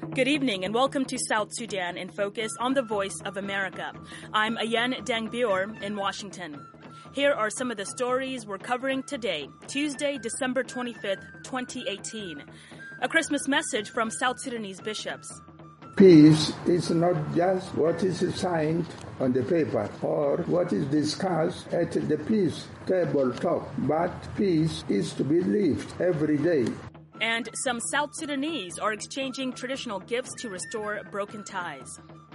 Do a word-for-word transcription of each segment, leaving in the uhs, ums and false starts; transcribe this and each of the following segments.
Good evening and welcome to South Sudan in Focus on the Voice of America. I'm Ayan Dangbior in Washington. Here are some of the stories we're covering today, Tuesday, December twenty-fifth, twenty eighteen. A Christmas message from South Sudanese bishops. Peace is not just what is signed on the paper or what is discussed at the peace table talk, but peace is to be lived every day. And some South Sudanese are exchanging traditional gifts to restore broken ties.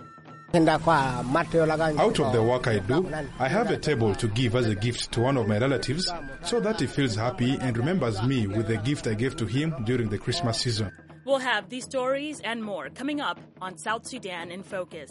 Out of the work I do, I have a table to give as a gift to one of my relatives so that he feels happy and remembers me with the gift I gave to him during the Christmas season. We'll have these stories and more coming up on South Sudan in Focus.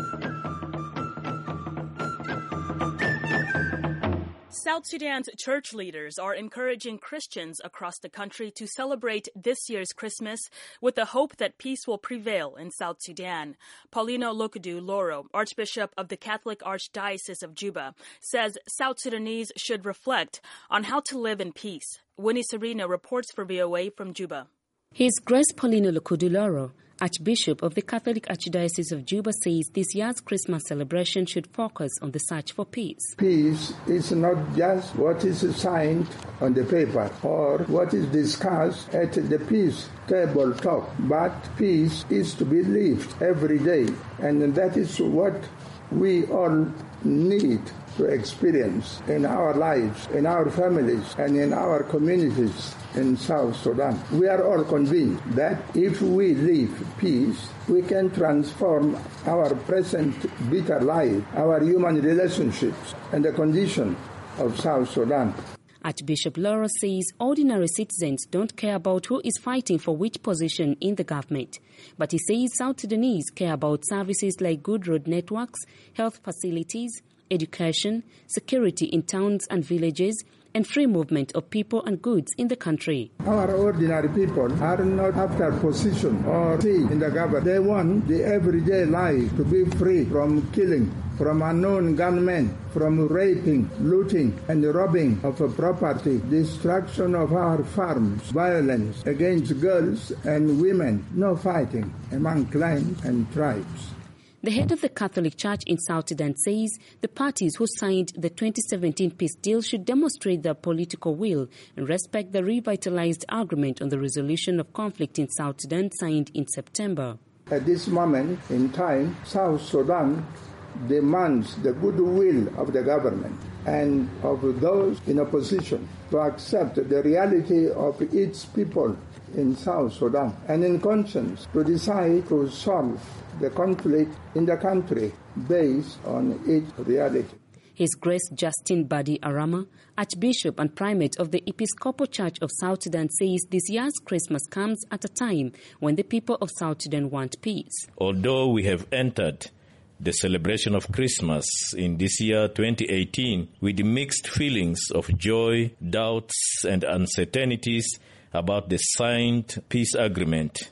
South Sudan's church leaders are encouraging Christians across the country to celebrate this year's Christmas with the hope that peace will prevail in South Sudan. Paulino Lokodo Loro, Archbishop of the Catholic Archdiocese of Juba, says South Sudanese should reflect on how to live in peace. Winnie Serena reports for V O A from Juba. His Grace Paulino Lokodo Loro, Archbishop of the Catholic Archdiocese of Juba, says this year's Christmas celebration should focus on the search for peace. Peace is not just what is signed on the paper or what is discussed at the peace table talk, but peace is to be lived every day. And that is what we all need to experience in our lives, in our families, and in our communities in South Sudan. We are all convinced that if we live peace, we can transform our present bitter life, our human relationships, and the condition of South Sudan. Archbishop Loro says ordinary citizens don't care about who is fighting for which position in the government. But he says South Sudanese care about services like good road networks, health facilities, education, security in towns and villages, and free movement of people and goods in the country. Our ordinary people are not after position or seat in the government. They want the everyday life to be free from killing, from unknown gunmen, from raping, looting, and robbing of property, destruction of our farms, violence against girls and women, no fighting among clans and tribes. The head of the Catholic Church in South Sudan says the parties who signed the twenty seventeen peace deal should demonstrate their political will and respect the revitalized agreement on the resolution of conflict in South Sudan signed in September. At this moment in time, South Sudan demands the goodwill of the government and of those in opposition to accept the reality of its people in South Sudan and in conscience to decide to solve the conflict in the country based on its reality. His Grace Justin Badi Arama, Archbishop and Primate of the Episcopal Church of South Sudan, says this year's Christmas comes at a time when the people of South Sudan want peace. Although we have entered the celebration of Christmas in this year twenty eighteen with mixed feelings of joy, doubts and uncertainties about the signed peace agreement,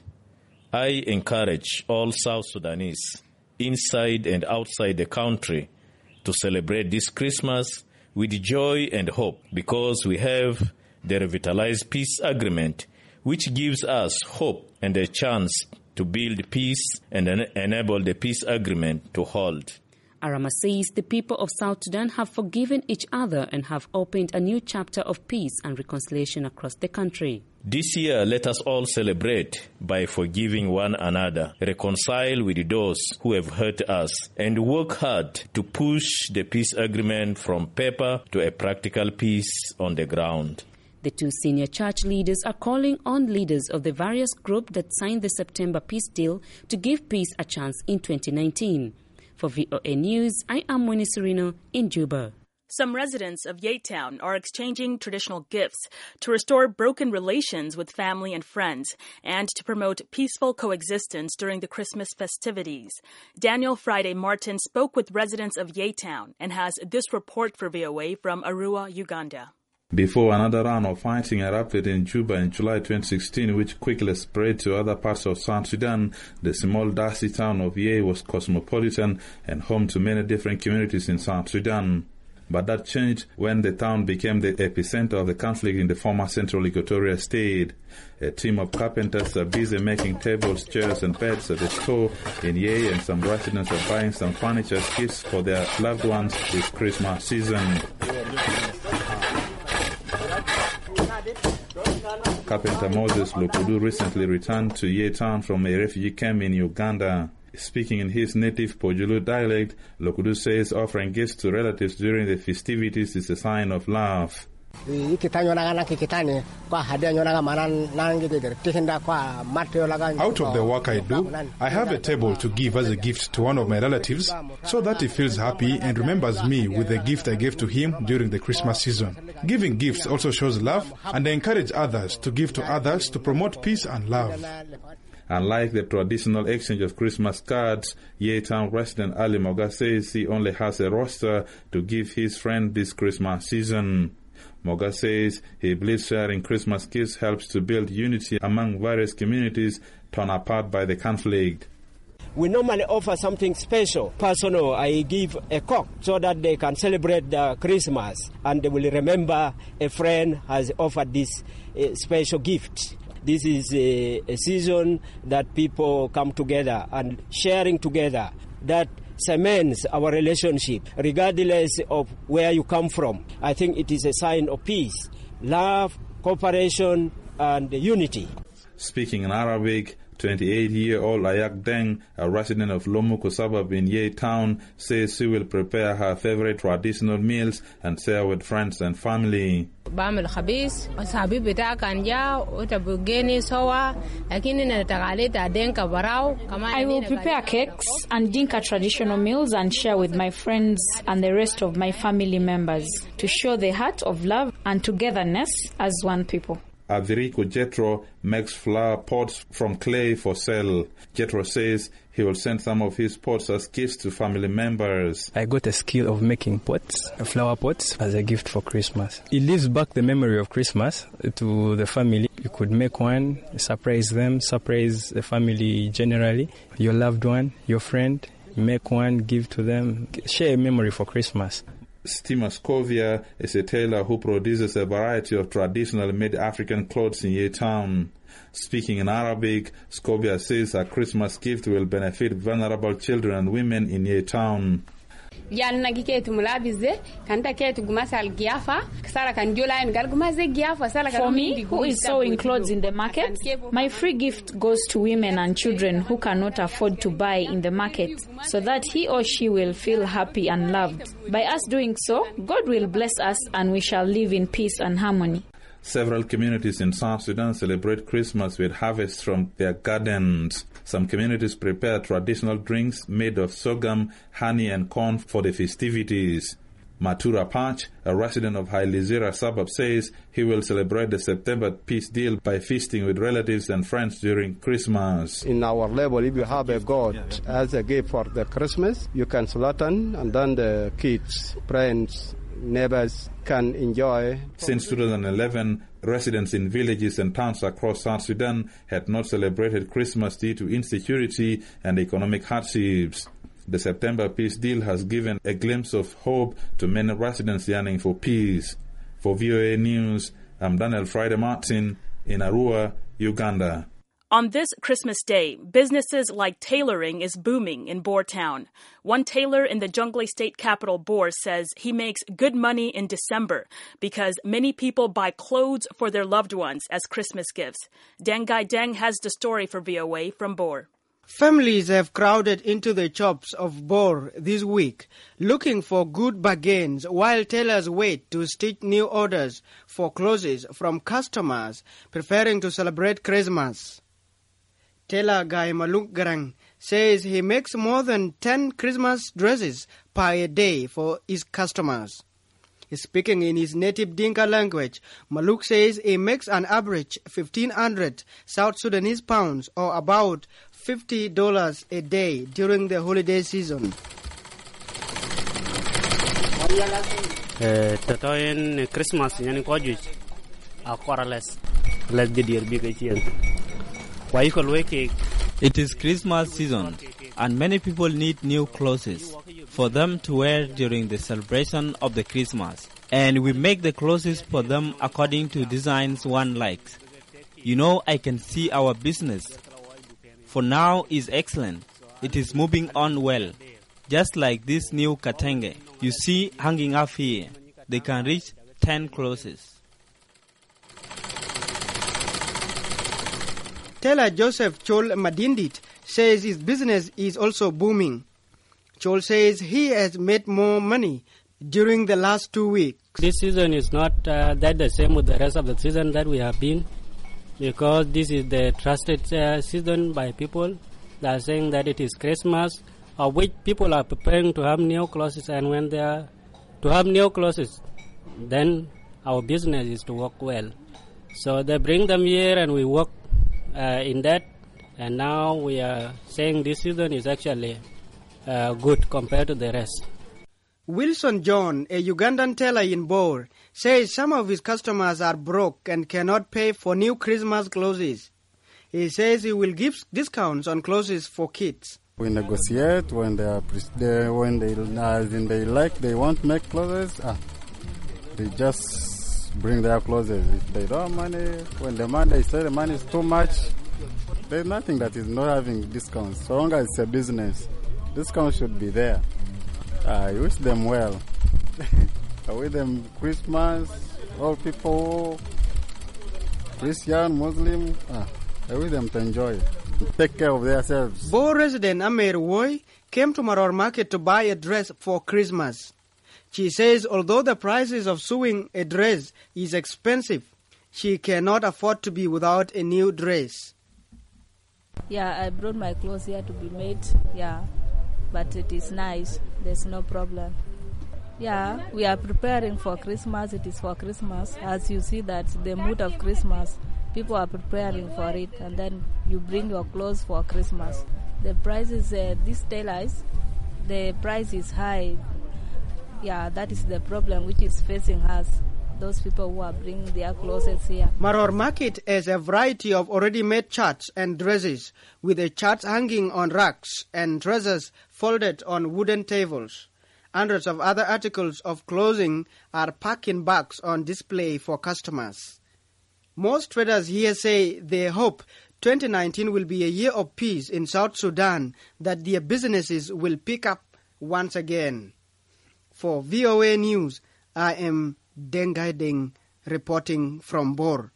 I encourage all South Sudanese, inside and outside the country, to celebrate this Christmas with joy and hope, because we have the revitalized peace agreement, which gives us hope and a chance to build peace and en- enable the peace agreement to hold. Arama says the people of South Sudan have forgiven each other and have opened a new chapter of peace and reconciliation across the country. This year, let us all celebrate by forgiving one another, reconcile with those who have hurt us, and work hard to push the peace agreement from paper to a practical peace on the ground. The two senior church leaders are calling on leaders of the various groups that signed the September peace deal to give peace a chance in twenty nineteen. For V O A News, I am Winnie Serena in Juba. Some residents of Yatetown are exchanging traditional gifts to restore broken relations with family and friends and to promote peaceful coexistence during the Christmas festivities. Daniel Friday Martin spoke with residents of Yatetown and has this report for V O A from Arua, Uganda. Before another round of fighting erupted in Juba in July twenty sixteen, which quickly spread to other parts of South Sudan, the small dusty town of Ye was cosmopolitan and home to many different communities in South Sudan. but that changed when the town became the epicenter of the conflict in the former Central Equatoria state. A team of carpenters are busy making tables, chairs, and beds at a store in Yei, and some residents are buying some furniture gifts for their loved ones this Christmas season. Carpenter Moses Lokudu recently returned to Yei town from a refugee camp in Uganda. Speaking in his native Pojulu dialect, Lokudu says offering gifts to relatives during the festivities is a sign of love. Out of the work I do, I have a table to give as a gift to one of my relatives so that he feels happy and remembers me with the gift I gave to him during the Christmas season. Giving gifts also shows love, and I encourage others to give to others to promote peace and love. Unlike the traditional exchange of Christmas cards, Yei Town resident Ali Moga says he only has a roster to give his friend this Christmas season. Moga says he believes sharing Christmas gifts helps to build unity among various communities torn apart by the conflict. We normally offer something special. Personal, I give a cock so that they can celebrate the Christmas and they will remember a friend has offered this uh, special gift. This is a, a season that people come together and sharing together. That cements our relationship, regardless of where you come from. I think it is a sign of peace, love, cooperation, and unity. Speaking in Arabic, twenty-eight-year-old Ayak Deng, a resident of Lomuko suburb in Yei Town, says she will prepare her favorite traditional meals and share with friends and family. I will prepare cakes and Dinka traditional meals and share with my friends and the rest of my family members to show the heart of love and togetherness as one people. Aviriko Jetro makes flower pots from clay for sale. Jetro says he will send some of his pots as gifts to family members. I got a skill of making pots, flower pots, as a gift for Christmas. It lives back the memory of Christmas to the family. You could make one, surprise them, surprise the family generally, your loved one, your friend. Make one, give to them, share a memory for Christmas. Stima Scovia is a tailor who produces a variety of traditional mid-African clothes in Yei Town. Speaking in Arabic, Scovia says her Christmas gift will benefit vulnerable children and women in Yei Town. For me, who is sewing clothes in the market, my free gift goes to women and children who cannot afford to buy in the market, so that he or she will feel happy and loved. By us doing so, God will bless us and we shall live in peace and harmony. Several communities in South Sudan celebrate Christmas with harvests from their gardens. Some communities prepare traditional drinks made of sorghum, honey, and corn for the festivities. Matura Pach, a resident of Hailizira suburb, says he will celebrate the September peace deal by feasting with relatives and friends during Christmas. In our level, if you have a goat as a gift for the Christmas, you can slaughter, and then the kids, friends, neighbors can enjoy. Since two thousand eleven, residents in villages and towns across South Sudan had not celebrated Christmas due to insecurity and economic hardships. The September peace deal has given a glimpse of hope to many residents yearning for peace. For V O A News, I'm Daniel Friday Martin in Arua, Uganda. On this Christmas Day, businesses like tailoring is booming in Bor Town. One tailor in the Jonglei state capital, Bor, says he makes good money in December because many people buy clothes for their loved ones as Christmas gifts. Dengai Deng has the story for V O A from Bor. Families have crowded into the shops of Bor this week, looking for good bargains while tailors wait to stitch new orders for clothes from customers preferring to celebrate Christmas. Tailor Guy Maluk Garang says he makes more than ten Christmas dresses per day for his customers. Speaking in his native Dinka language, Maluk says he makes an average fifteen hundred South Sudanese pounds or about fifty dollars a day during the holiday season. Tatoen Christmas yani ko juj akora less less the dear big again. Why you It is Christmas season and many people need new clothes. for them to wear during the celebration of the Christmas. And we make the clothes for them according to designs one likes. You know, I can see our business for now is excellent. It is moving on well. Just like this new katenge you see hanging up here. They can reach ten clothes. Tailor Joseph Chol Madindit says his business is also booming. Chol says he has made more money during the last two weeks. This season is not uh, that the same with the rest of the season that we have been, because this is the trusted uh, season by people that are saying that it is Christmas, of which people are preparing to have new clothes, and when they are to have new clothes, then our business is to work well. So they bring them here and we work uh, in that, and now we are saying this season is actually uh, good compared to the rest. Wilson John, a Ugandan tailor in Bor, says some of his customers are broke and cannot pay for new Christmas clothes. He says he will give discounts on clothes for kids. We negotiate when they are they, when they uh, they like they want to make clothes. Ah, they just bring their clothes. If they don't have money, when the man they say the money is too much, there's nothing that is not having discounts. So long as it's a business, discounts should be there. I wish them well. I wish them Christmas, all people, Christian, Muslim. Ah, I wish them to enjoy, take care of themselves. Bor resident Amer Woy came to Maror Market to buy a dress for Christmas. She says although the prices of sewing a dress is expensive, she cannot afford to be without a new dress. Yeah, I brought my clothes here to be made. Yeah. But it is nice. There's no problem. Yeah, we are preparing for Christmas. It is for Christmas. As you see that the mood of Christmas, people are preparing for it, and then you bring your clothes for Christmas. The price is, uh, these tailors, the price is high. Yeah, that is the problem which is facing us. Those people who are bringing their clothes here. Maror Market has a variety of already made charts and dresses, with the charts hanging on racks and dresses folded on wooden tables. Hundreds of other articles of clothing are packed in bags on display for customers. Most traders here say they hope twenty nineteen will be a year of peace in South Sudan, that their businesses will pick up once again. For V O A News, I am Dengai Deng reporting from Bor.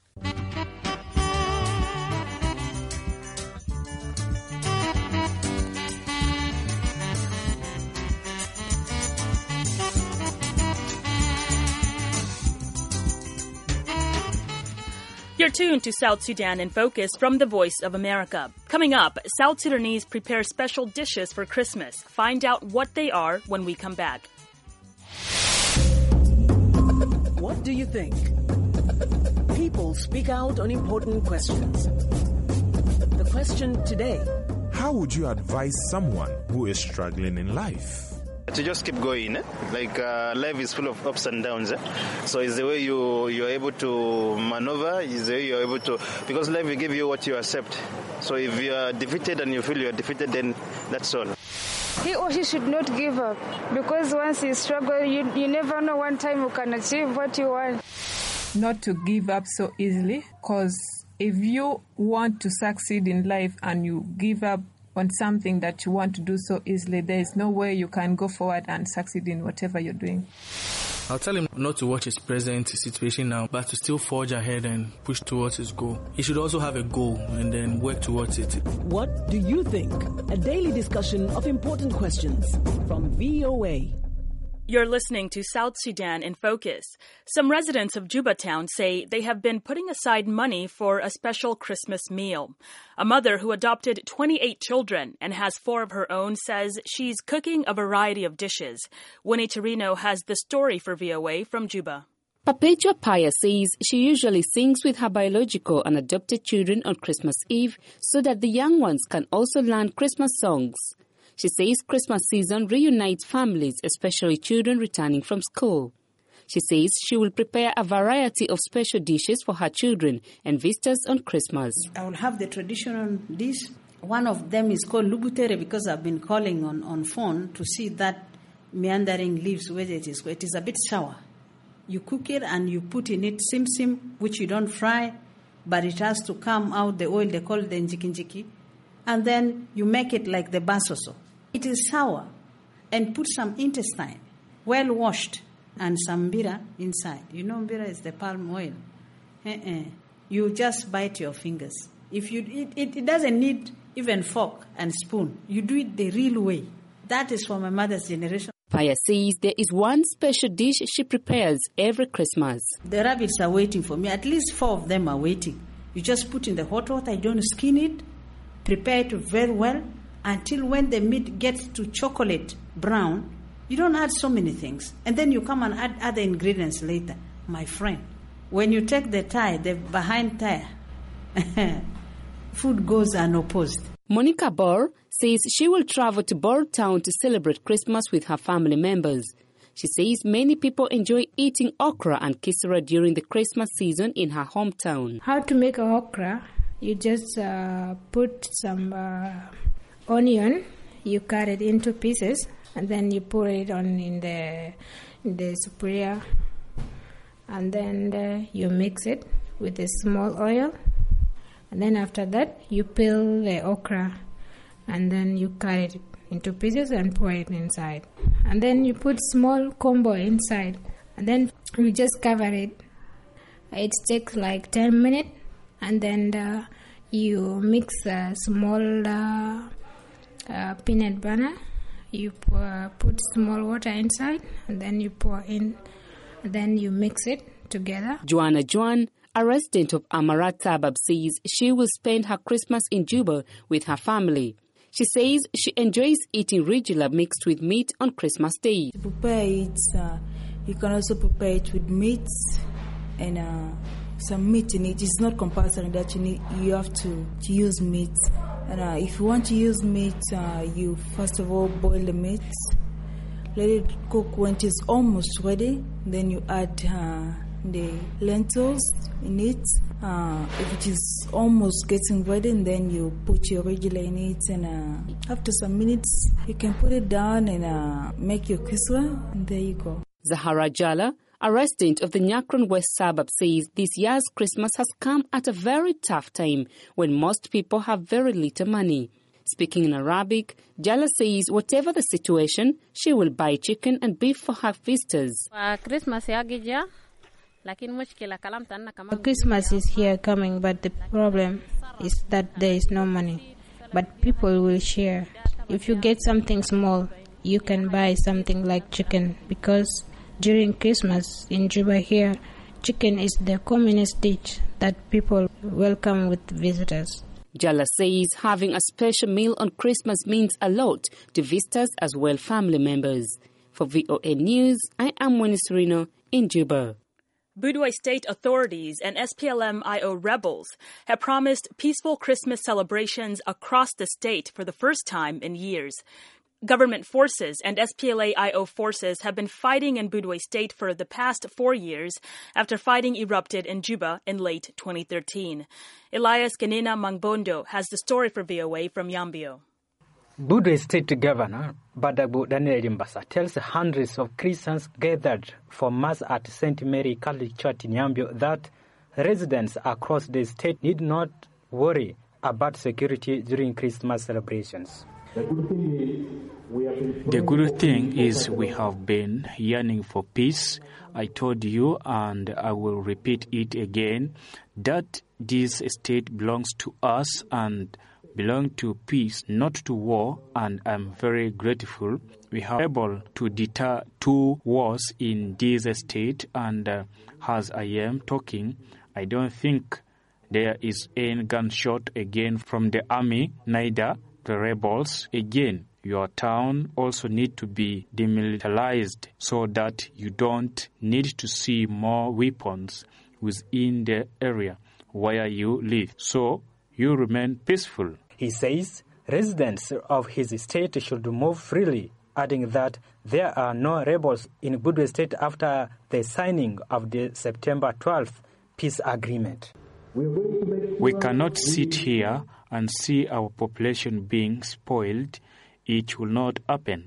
You're tuned to South Sudan in Focus from the Voice of America. Coming up, South Sudanese prepare special dishes for Christmas. Find out what they are when we come back. What do you think? People speak out on important questions. The question today: how would you advise someone who is struggling in life? To just keep going, eh? Like uh, life is full of ups and downs. Eh? So it's the way you you're able to maneuver. Is the way you're able to, because life will give you what you accept. So if you are defeated and you feel you are defeated, then that's all. He or she should not give up, because once you struggle, you you never know one time you can achieve what you want. Not to give up so easily, because if you want to succeed in life and you give up on something that you want to do so easily, there is no way you can go forward and succeed in whatever you're doing. I'll tell him not to watch his present situation now, but to still forge ahead and push towards his goal. He should also have a goal and then work towards it. What do you think? A daily discussion of important questions from V O A. You're listening to South Sudan in Focus. Some residents of Juba Town say they have been putting aside money for a special Christmas meal. A mother who adopted twenty-eight children and has four of her own says she's cooking a variety of dishes. Winnie Torino has the story for V O A from Juba. Perpetua Paya says she usually sings with her biological and adopted children on Christmas Eve so that the young ones can also learn Christmas songs. She says Christmas season reunites families, especially children returning from school. She says she will prepare a variety of special dishes for her children and visitors on Christmas. I will have the traditional dish. One of them is called lubutere, because I've been calling on, on phone to see that meandering leaves where it is. It is a bit sour. You cook it and you put in it sim sim, which you don't fry, but it has to come out the oil. They call it the njikinjiki, and then you make it like the basoso. It is sour, and put some intestine, well washed, and some mbira inside. You know mbira is the palm oil. Uh-uh. You just bite your fingers. If you, it, it, it doesn't need even fork and spoon. You do it the real way. That is for my mother's generation. Paya says there is one special dish she prepares every Christmas. The rabbits are waiting for me. At least four of them are waiting. You just put in the hot water. You don't skin it. Prepare it very well until when the meat gets to chocolate brown. You don't add so many things. And then you come and add other ingredients later. My friend, when you take the thigh, the behind thigh, food goes unopposed. Monica Bor says she will travel to Bor Town to celebrate Christmas with her family members. She says many people enjoy eating okra and kisra during the Christmas season in her hometown. How to make a okra? You just uh, put some uh, onion, you cut it into pieces, and then you put it on in the in the supriya, and then uh, you mix it with a small oil. And then after that, you peel the okra, and then you cut it into pieces and pour it inside. And then you put small combo inside, and then you just cover it. It takes like ten minutes, and then uh, you mix a small uh, uh, peanut butter. You uh, put small water inside, and then you pour in, and then you mix it together. Joanna Juan, a resident of Amarat Tabab, says she will spend her Christmas in Juba with her family. She says she enjoys eating regular mixed with meat on Christmas Day. To prepare it, uh, you can also prepare it with meat and uh, some meat in it. It's not compulsory that you need. You have to, to use meat. And uh, if you want to use meat, uh, you first of all boil the meat, let it cook. When it is almost ready, then you add Uh, the lentils in it. Uh, if it is almost getting ready, and then you put your regular in it, and uh, after some minutes you can put it down and uh, make your kiswa, and there you go. Zahara Jala, a resident of the Nyakron West suburb, says this year's Christmas has come at a very tough time when most people have very little money. Speaking in Arabic, Jala says whatever the situation, she will buy chicken and beef for her visitors. Christmas Christmas is here coming, but the problem is that there is no money. But people will share. If you get something small, you can buy something like chicken, because during Christmas in Juba here, chicken is the commonest dish that people welcome with visitors. Jala says having a special meal on Christmas means a lot to visitors as well family members. For V O A News, I am Winnie Serino in Juba. Budwe state authorities and S P L M I O rebels have promised peaceful Christmas celebrations across the state for the first time in years. Government forces and S P L A I O forces have been fighting in Budwe state for the past four years after fighting erupted in Juba in late twenty thirteen. Elias Ganina Mangbondo has the story for V O A from Yambio. Budwe State Governor Badabu Daniel Mbasa tells hundreds of Christians gathered for Mass at Saint Mary Catholic Church in Yambio that residents across the state need not worry about security during Christmas celebrations. The good thing is we have been yearning for peace. I told you, and I will repeat it again, that this state belongs to us and belong to peace, not to war, and I'm very grateful. We have been able to deter two wars in this state, and uh, as I am talking, I don't think there is any gunshot again from the army, neither the rebels. Again, your town also need to be demilitarized so that you don't need to see more weapons within the area where you live. So you remain peaceful. He says residents of his state should move freely, adding that there are no rebels in Budwe State after the signing of the September twelfth peace agreement. We cannot sit here and see our population being spoiled. It will not happen.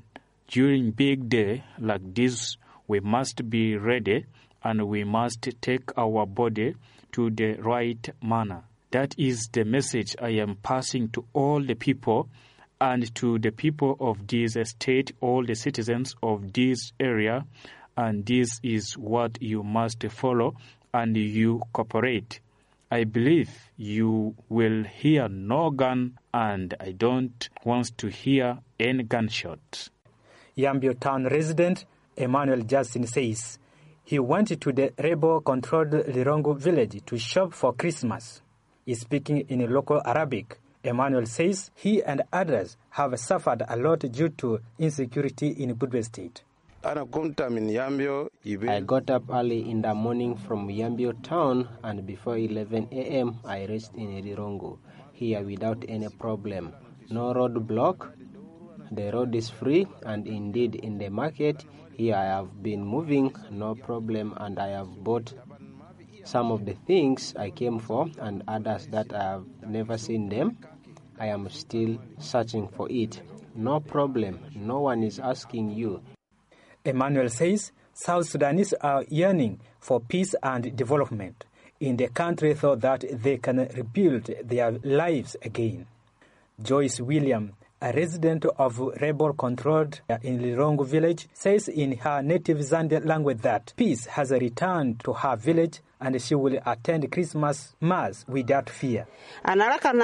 during big day like this, we must be ready and we must take our body to the right manner. That is the message I am passing to all the people and to the people of this state, all the citizens of this area, and this is what you must follow and you cooperate. I believe you will hear no gun, and I don't want to hear any gunshots. Yambio town resident Emmanuel Justin says he went to the rebel-controlled Lirongo village to shop for Christmas. He's speaking in local Arabic. Emmanuel says he and others have suffered a lot due to insecurity in Budwe State. I got up early in the morning from Yambio town, and before eleven a.m. I reached in Lirongo, here without any problem. No road block, the road is free, and indeed in the market, here I have been moving, no problem, and I have bought some of the things I came for and others that I have never seen them. I am still searching for it. No problem, no one is asking you. Emmanuel says South Sudanese are yearning for peace and development in the country so that they can rebuild their lives again. Joyce William, a resident of rebel-controlled in Lirongo village, says in her native Zande language that peace has returned to her village and she will attend Christmas Mass without fear. I returned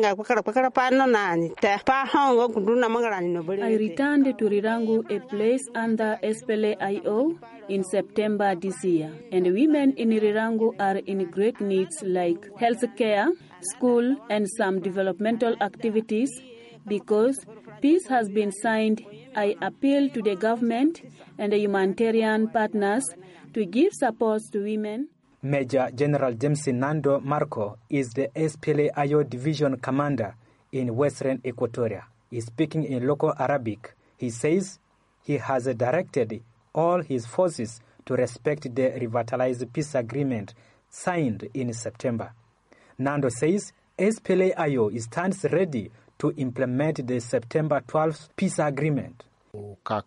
to Lirongo, a place under S P L A I O, in September this year, and women in Lirongo are in great needs like health care, school, and some developmental activities. Because peace has been signed, I appeal to the government and the humanitarian partners to give support to women. Major General James Nando Marco is the S P L A I O division commander in Western Equatoria. He's speaking in local Arabic. He says he has directed all his forces to respect the revitalized peace agreement signed in September. Nando says S P L A I O stands ready to implement the September twelfth peace agreement. My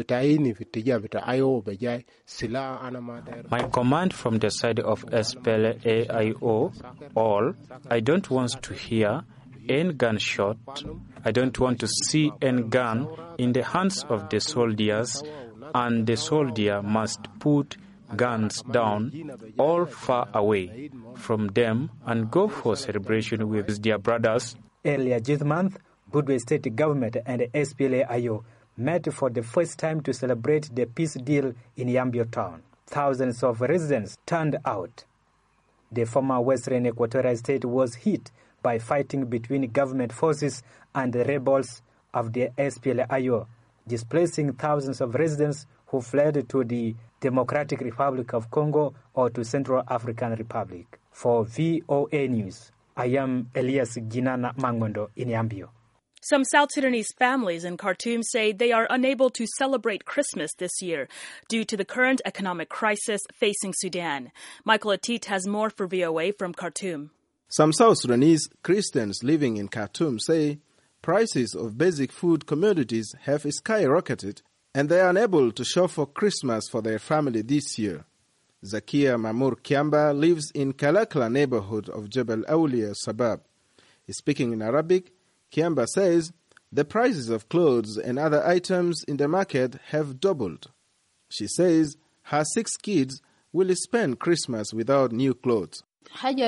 command from the side of S P L A I O, all, I don't want to hear any gunshot. I don't want to see any gun in the hands of the soldiers, and the soldier must put guns down all far away from them and go for celebration with their brothers. Earlier this month, Budwe State Government and the S P L A I O met for the first time to celebrate the peace deal in Yambio town. Thousands of residents turned out. The former Western Equatorial State was hit by fighting between government forces and the rebels of the S P L A I O, displacing thousands of residents who fled to the Democratic Republic of Congo or to Central African Republic. For V O A News, I am Elias Ginana Mangondo in Yambio. Some South Sudanese families in Khartoum say they are unable to celebrate Christmas this year due to the current economic crisis facing Sudan. Michael Atit has more for V O A from Khartoum. Some South Sudanese Christians living in Khartoum say prices of basic food commodities have skyrocketed and they are unable to shop for Christmas for their family this year. Zakia Mamour Kiamba lives in Kalakla neighborhood of Jebel Awliya Sabab. Speaking in Arabic, Kiamba says the prices of clothes and other items in the market have doubled. She says her six kids will spend Christmas without new clothes. What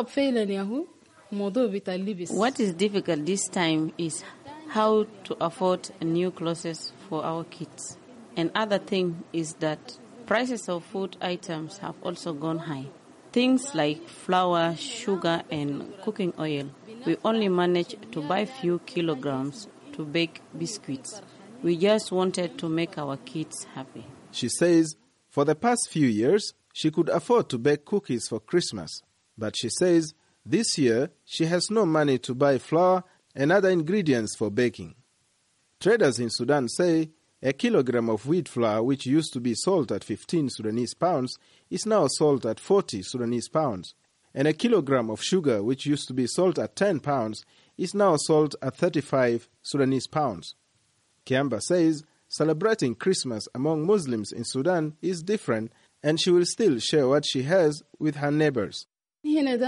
is difficult this time is how to afford new clothes for our kids. Another thing is that prices of food items have also gone high. Things like flour, sugar, and cooking oil. We only managed to buy few kilograms to bake biscuits. We just wanted to make our kids happy. She says for the past few years, she could afford to bake cookies for Christmas. But she says this year, she has no money to buy flour and other ingredients for baking. Traders in Sudan say a kilogram of wheat flour, which used to be sold at fifteen Sudanese pounds, is now sold at forty Sudanese pounds. And a kilogram of sugar, which used to be sold at ten pounds, is now sold at thirty-five Sudanese pounds. Kiamba says celebrating Christmas among Muslims in Sudan is different, and she will still share what she has with her neighbors. Here,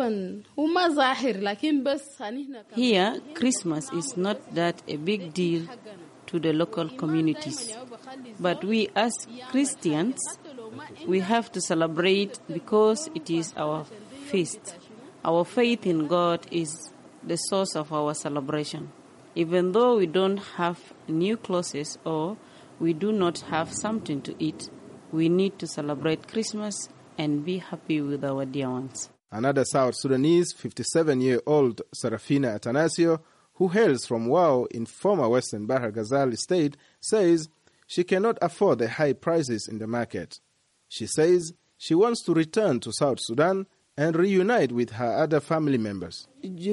Christmas is not that a big deal to the local communities. But we as Christians, we have to celebrate because it is our feast. Our faith in God is the source of our celebration. Even though we don't have new clothes or we do not have something to eat, we need to celebrate Christmas and be happy with our dear ones. Another South Sudanese, fifty-seven-year-old Sarafina Atanasio, who hails from Wau in former Western Bahar Ghazal state, says she cannot afford the high prices in the market. She says she wants to return to South Sudan and reunite with her other family members.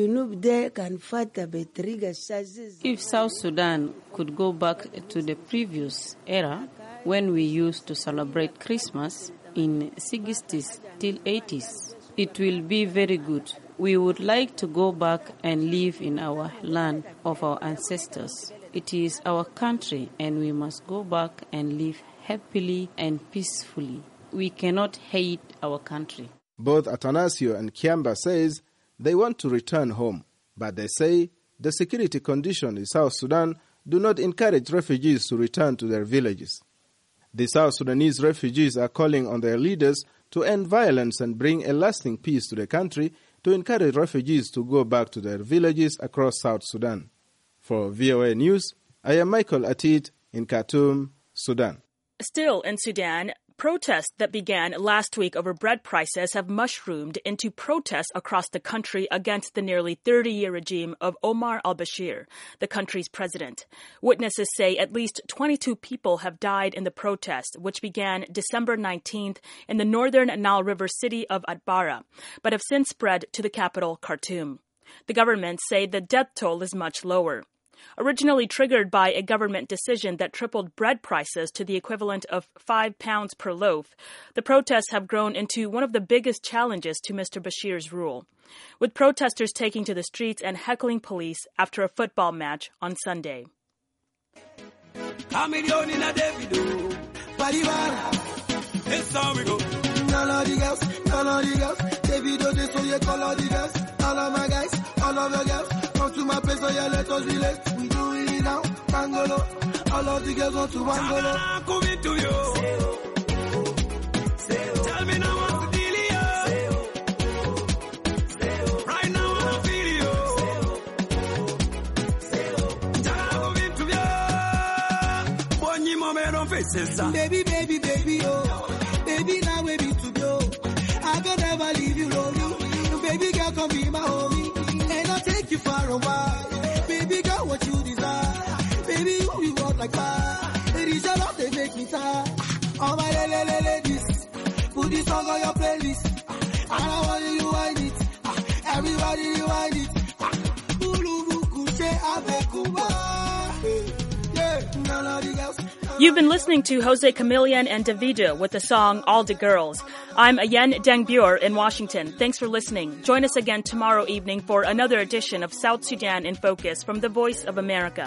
If South Sudan could go back to the previous era, when we used to celebrate Christmas in sixties till eighties, it will be very good. We would like to go back and live in our land of our ancestors. It is our country and we must go back and live happily and peacefully. We cannot hate our country. Both Atanasio and Kiamba says they want to return home, but they say the security conditions in South Sudan do not encourage refugees to return to their villages. The South Sudanese refugees are calling on their leaders to end violence and bring a lasting peace to the country to encourage refugees to go back to their villages across South Sudan. For V O A News, I am Michael Atid in Khartoum, Sudan. Still in Sudan, protests that began last week over bread prices have mushroomed into protests across the country against the nearly thirty-year regime of Omar al-Bashir, the country's president. Witnesses say at least twenty-two people have died in the protest, which began December nineteenth in the northern Nile River city of Atbara, but have since spread to the capital, Khartoum. The government say the death toll is much lower. Originally triggered by a government decision that tripled bread prices to the equivalent of five pounds per loaf, the protests have grown into one of the biggest challenges to Mister Bashir's rule, with protesters taking to the streets and heckling police after a football match on Sunday. To my place, so yeah, let us relate. We do it now, Tangolo. All of the girls want to Wangolo. Coming to you. Tell me now what's the deal here. Right now I feel you. Baby, baby, baby, oh. Baby, now we be to go. I can never leave you lonely. Baby girl, come be my homie. Take you far away, baby girl, what you desire, baby you you want like that, it is a lot they make me tired. All my lele ladies, put this song on your playlist, I don't want you to wind it, everybody you wind it, bulu buku che abekuba, yeah, none of the girls. You've been listening to Jose Chameleon and Davido with the song All the Girls. I'm Ayen Dengbyor in Washington. Thanks for listening. Join us again tomorrow evening for another edition of South Sudan in Focus from the Voice of America.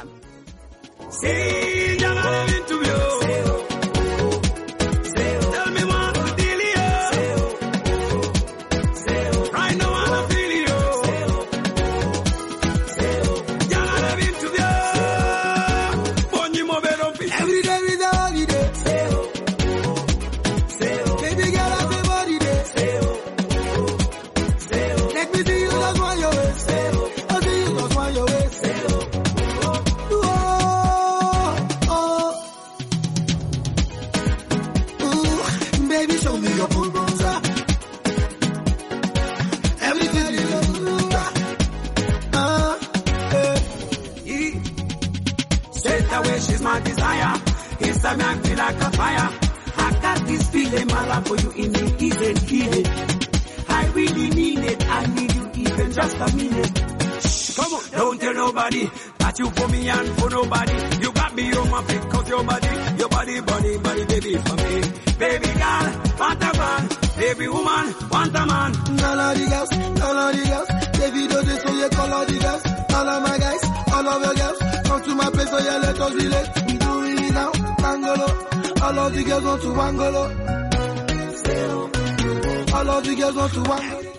She's my desire. It's time I feel like a fire. I got this feeling, my love for you in me isn't hidden. I really mean it. I need you even just a minute. Shh, come on, don't tell nobody that you for me and for nobody. You got me on my feet cause your body, your body, body, body, baby for me. Baby girl, want a man. Baby woman, want a man. All of the girls, all of the girls. Baby, do this so you call all the girls. All of my guys, all of your girls. Come to my place so yeah, let us relate. We do it All of the girls want to wangolo. All of the girls want to wangolo.